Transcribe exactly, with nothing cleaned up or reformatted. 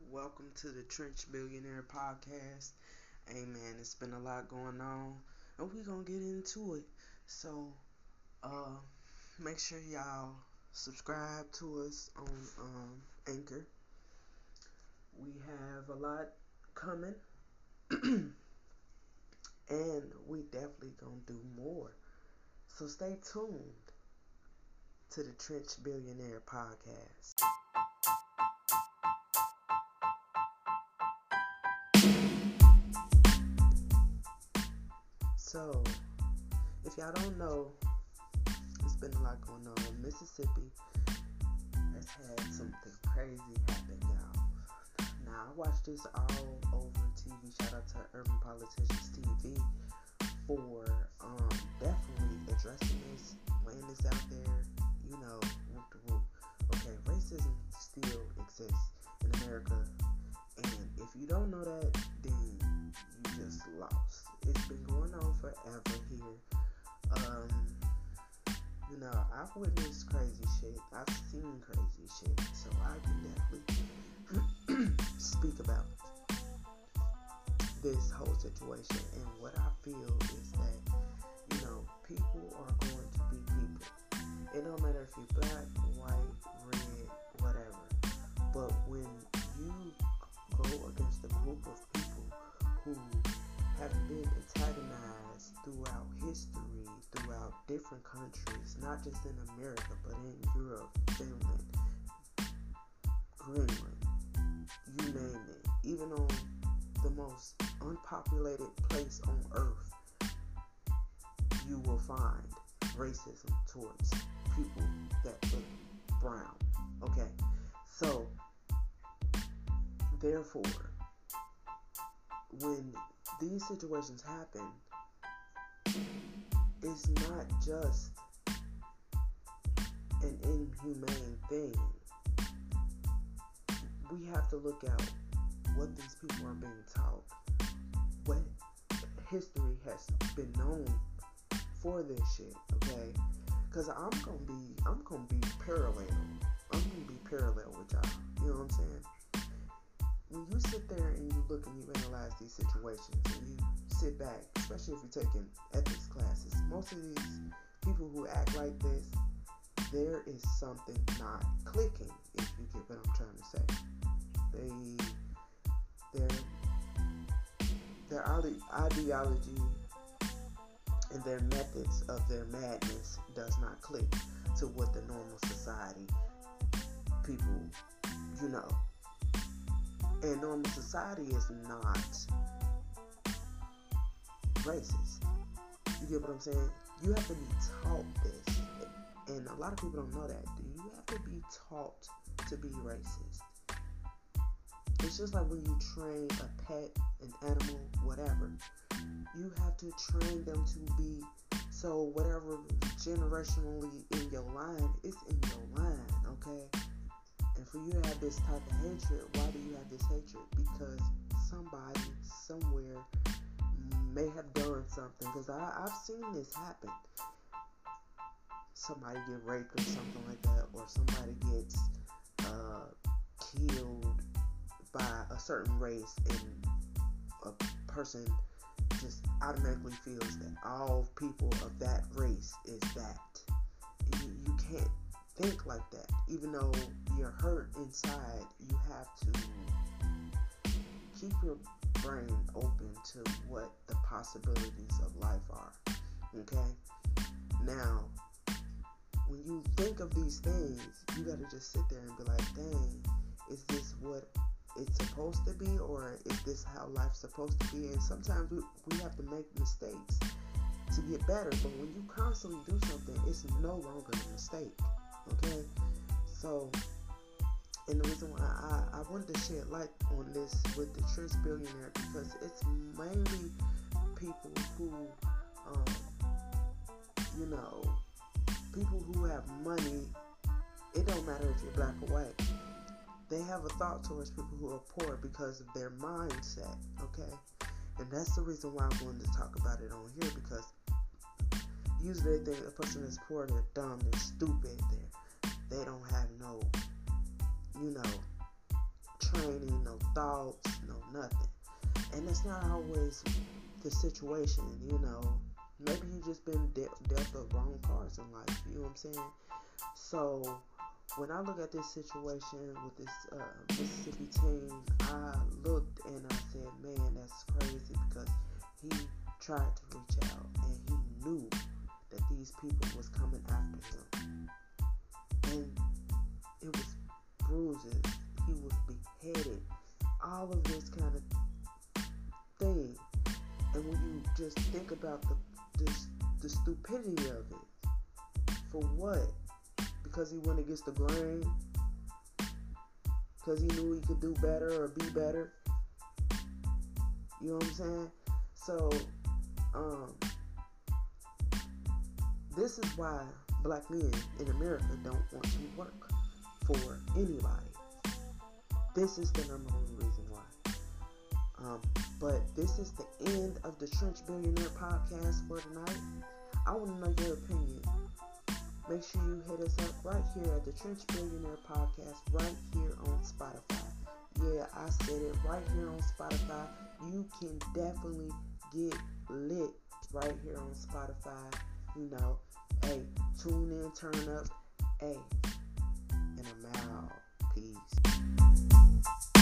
Welcome to the Trench Billionaire Podcast. Hey man, it's been a lot going on, and we're gonna get into it. So, uh, make sure y'all subscribe to us on um, Anchor. We have a lot coming, and we definitely gonna do more. So stay tuned to the Trench Billionaire Podcast. So, if y'all don't know, it's been a lot going on. Mississippi has had something crazy happen, y'all. Now, I watched this all over T V. Shout out to Urban Politicians T V for um, definitely addressing this, laying this out there, you know, whoop the whoop. Okay, racism still exists in America, and if you don't know that, then you just lost. It's been going on forever here. Um, you know, I've witnessed crazy shit. I've seen crazy shit, so I can definitely speak about this whole situation. And what I feel is that, you know, people are going to be people. It don't matter if you're black, white, red, whatever. But when you go against a group of people who have been antagonized throughout history, throughout different countries, not just in America, but in Europe, Finland, Greenland, you name it. Even on the most unpopulated place on earth, you will find racism towards people that look brown. Okay, so therefore, when these situations happen, it's not just an inhumane thing. We have to look at what these people are being taught, what history has been known for this shit, okay? Because I'm gonna be, I'm gonna be parallel. I'm gonna be parallel with y'all. You know what I'm saying? When you sit there and you look and you analyze these situations and you sit back, especially if you're taking ethics classes, most of these people who act like this, there is something not clicking, if you get what I'm trying to say. They, their, their ideology and their methods of their madness does not click to what the normal society people, you know. And normal society is not racist. You get what I'm saying? You have to be taught this. And a lot of people don't know that. You have to be taught to be racist. It's just like when you train a pet, an animal, whatever. You have to train them to be, so whatever generationally in your line, it's in your line, okay? And for you to have this type of hatred, why do you have this hatred? Because somebody, somewhere, may have done something. Because I've seen this happen. Somebody get raped or something like that. Or somebody gets uh, killed by a certain race. And a person just automatically feels that all people of that race is that. You, you can't think like that. Even though you're hurt inside, you have to keep your brain open to what the possibilities of life are. Okay? Now, when you think of these things, you gotta just sit there and be like, dang, is this what it's supposed to be, or is this how life's supposed to be? And sometimes we, we have to make mistakes to get better, but when you constantly do something, it's no longer a mistake. Okay, so, and the reason why I, I wanted to shed light on this with the Trench Billionaire, because it's mainly people who, um, you know, people who have money. It don't matter if you're black or white. They have a thought towards people who are poor because of their mindset, okay? And that's the reason why I wanted to talk about it on here, because usually they think a person is poor, they're dumb, they're stupid, they're, they don't have no, you know, training, no thoughts, no nothing. And that's not always the situation, you know. Maybe you just been de- dealt the wrong cards in life, you know what I'm saying? So when I look at this situation with this uh, Mississippi team, I looked and I said, man, that's crazy, because he tried to reach out and he knew that these people was coming after him. And it was bruises. He was beheaded. All of this kind of thing. And when you just think about the this, the stupidity of it, for what? Because he went against the grain? Because he knew he could do better or be better? You know what I'm saying? So, um, this is why black men in America don't want to work for anybody. This is the number one reason why. Um, but this is the end of the Trench Billionaire podcast for tonight. I want to know your opinion. Make sure you hit us up right here at the Trench Billionaire podcast, right here on Spotify. Yeah, I said it, right here on Spotify. You can definitely get lit right here on Spotify. You know, hey, tune in, turn up, hey, and I'm out. Peace.